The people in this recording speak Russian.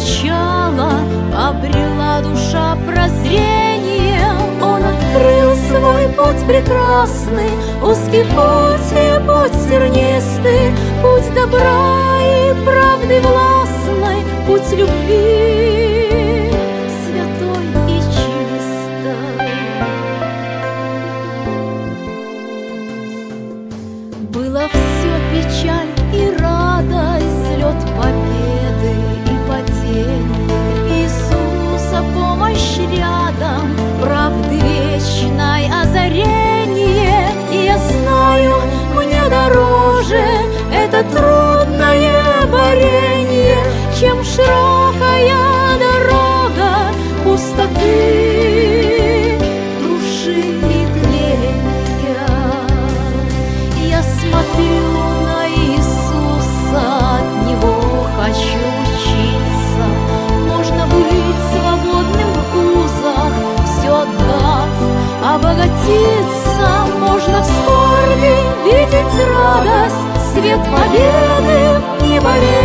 начала обрела душа прозрение. Он открыл свой путь прекрасный, узкий путь и путь тернистый, путь добра и правды властной, путь любви святой и чистой. Было все печаль и радость, взлет победы и падение. Иисуса помощь рядом, правды вечной озарение. И я знаю, мне дороже это трудное борение, чем широкая дорога пустоты, души и тления. Я смотрю на Иисуса, от Него хочу учиться. Можно быть свободным в узах, все отдав, обогатиться. Можно в скорби видеть радость, свет победы в дни борения.